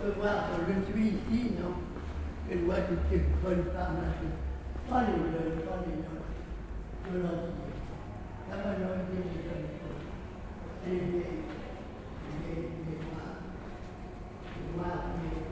recevoir, je suis ici, non? Je dois toutes ces bonnes femmes là, pas les jeunes, pas les jeunes, de l'entier. La majorité des jeunes, c'est les vieilles, les noirs,